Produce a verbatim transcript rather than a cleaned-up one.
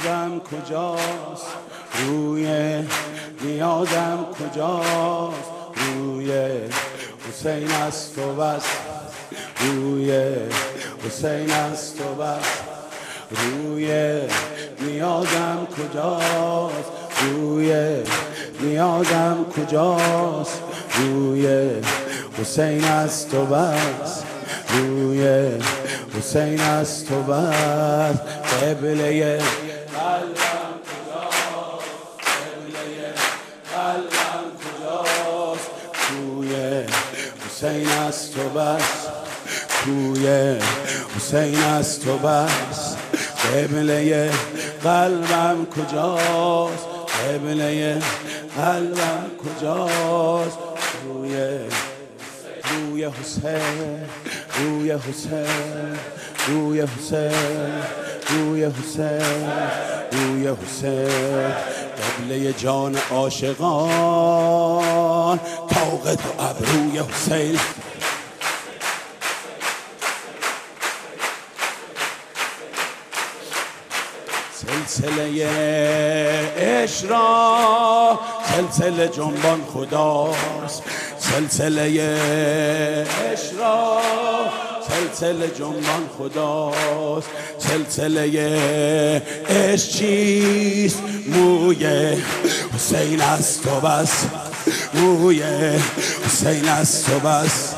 نیازم کجاست، روی نیازم کجاست، روی حسین است و بس، روی حسین است و بس، روی نیازم کجاست، روی نیازم کجاست، روی حسین است و بس، روی حسین است و بس. قبله قلبم کجاست، قبله قلبم کجاست، روی حسین است و بس، روی حسین است و بس. قبله قلبم کجاست، قبله قلبم کجاست، روی روی حسین، روی حسین، روی حسین، روی حسین، روی حسین. قبله جان عاشقان طاق تو ابروی حسین. سلسله عشق را سلسله جنبان خداست، سلسله عشق را سلسله جنبان خداست. سلسله عشق چیست؟ موی حسین است و بس، موی حسین است و بس.